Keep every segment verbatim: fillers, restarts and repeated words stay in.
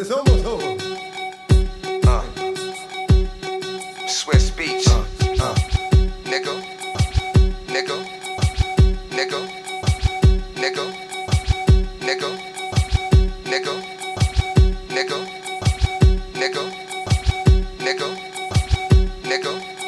it's almost over. Uh. Swiss Beach. Uh, uh. Nigga. Nigga. Nigga. Nigga. Nigga. Nigga. Nigga. Nigga. Nigga. Nigga.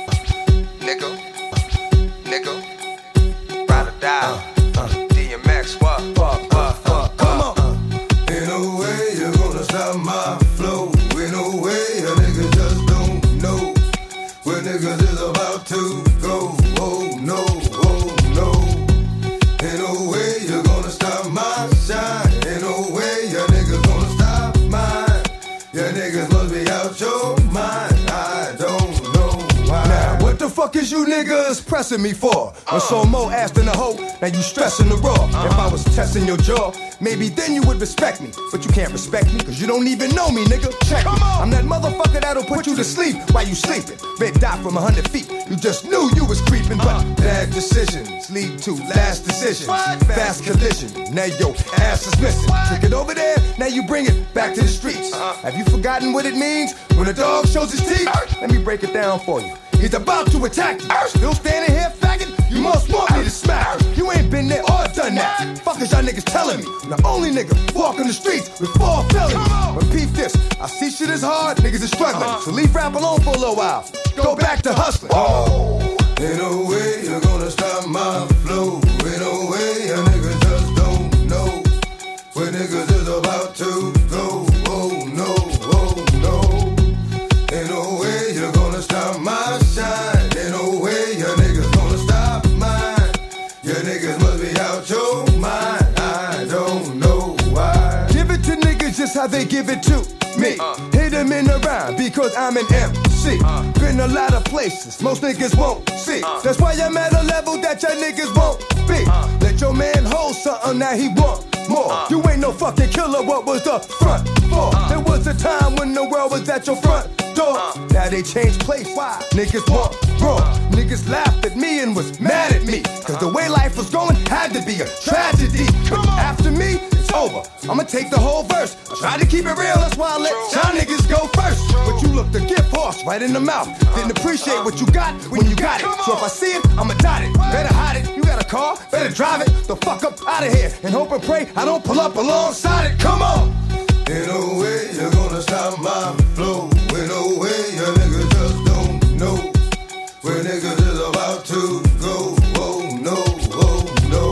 Nigga. Nigga. Ride or die. Uh, uh. D M X, what? Fuck, fuck, fuck, come on. Ain't no way you're gonna stop my flow. Ain't no way a nigga just don't know where niggas is about to go. Oh no, oh no. Ain't no way you're gonna stop my shine. Ain't no way your niggas gonna stop mine. Your niggas must be out your mind. I don't know why. Now, what the fuck is you niggas pressing me for? When so Mo asked in the hoe, now you stressing the raw. If I was testing your jaw, maybe then you would respect me. But you can't respect me, cause you don't even know me, nigga. Check me. I'm that motherfucker that'll put you to sleep while you sleeping. Red dot from a hundred feet. You just knew you was creeping, but bad decisions lead to last decisions. Fast collision, now your ass is missing. Took it over there, now you bring it back to the streets. Have you forgotten what it means when a dog shows his teeth? Let me break it down for you. He's about to attack you. Still standing here, faggot? You must want me to smack you. You ain't been there or done that. Fuck is y'all niggas telling me? I'm the only nigga walking the streets with four felonies. But peep this, I see shit is hard, niggas is struggling. So leave rap alone for a little while. Go back to hustling. Oh, ain't no way you're gonna stop my flow. Ain't no way a nigga just don't know where niggas is about to go. Oh no, oh no. Ain't no way you're gonna stop my shine. Ain't no way your niggas gonna stop mine. Your niggas must be out your mind. I don't know why. Give it to niggas just how they give it to me. Uh. Hit them in the rhyme because I'm an M C. Uh. Been a lot of places most niggas won't see. Uh. That's why I'm at a level that your niggas won't be. Uh. Let your man hold something that he want more. Uh. You ain't no fucking killer, what was the front for? Uh. There was a time when the world was at your front door. Uh. Now they changed place. Why? Niggas want raw. Uh. Niggas laughed at me and was mad at me. Cause the way life was going had to be a tragedy. After me, it's over. I'ma take the whole verse. I try to keep it real, that's why I let y'all niggas go first. But you looked a gift horse right in the mouth. Didn't appreciate what you got when you got it. So if I see it, I'ma dot it. Better hide it. You got a car, better drive it. The fuck up out of here. And hope and pray I don't pull up alongside it. Come on! Ain't no way you're gonna stop my flow. Ain't no way your niggas just don't know where niggas is about to go. Oh no, oh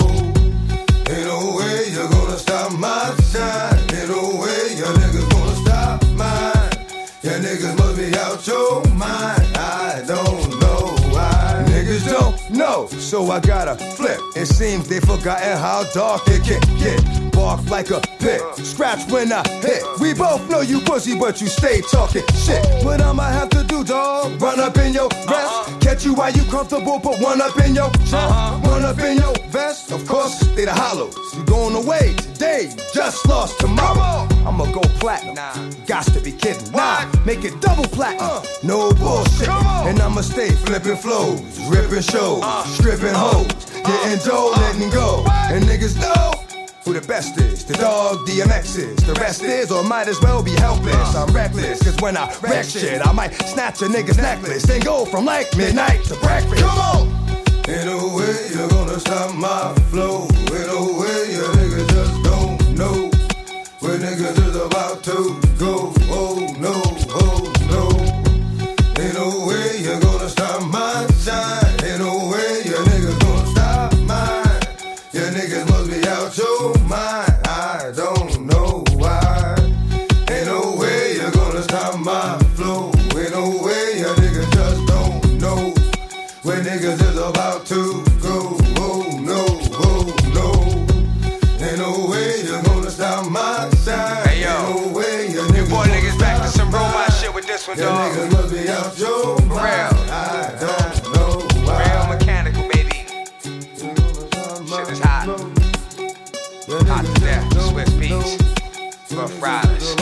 no. Ain't no way you're gonna stop my shine. Ain't no way your niggas gonna stop mine. Your niggas must be out your mind. I don't know why. Niggas don't know, so I gotta flip. It seems they forgotten how dark it can get. Bark like a pit, scratch when I hit. We both know you pussy, but you stay talking shit. What I'ma have to do, dog? Run up in your vest, uh-huh. Catch you while you comfortable, put one up in your chest, uh-huh. One up in your vest. Of course, they the hollows. You going away today, just lost tomorrow. I'ma go platinum. Nah. Gots to be kidding. Nah, make it double platinum. Uh. No bullshit. And I'ma stay flipping flows, ripping shows, uh. stripping uh. hoes, getting dough, uh. letting go. What? And niggas know who the best is. The dog D M X is. The rest is, or might as well be helpless. I'm reckless, cause when I wreck shit, I might snatch a nigga's necklace and go from like midnight to breakfast. Come on! Ain't no way you're gonna stop my flow. Ain't no way your niggas just don't know where niggas is about to go. Oh no, oh no. Ain't no way you're gonna stop my shine. Ain't no way your niggas gonna stop mine. Your niggas must be out your mind. I don't know why. Ain't no way you're gonna stop my flow. Ain't no way your niggas just don't know where niggas is about to go. Oh no, oh no. Ain't no way you're gonna stop my shine. Hey yo, ain't no way your niggas boy niggas back to some robot shit with this one, your dog. Niggas must be out your mind. Real. I don't know why. Real mechanical, baby. Shit is hot. Hot to death. Swiss Beach. Rough Riders.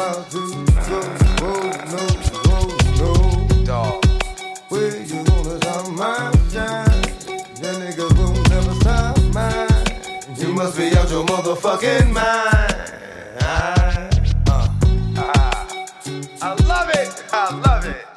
Dog. Where you gonna stop my shine? Your niggas won't never stop mine. You must be out your motherfucking mind. Uh, uh. I love it.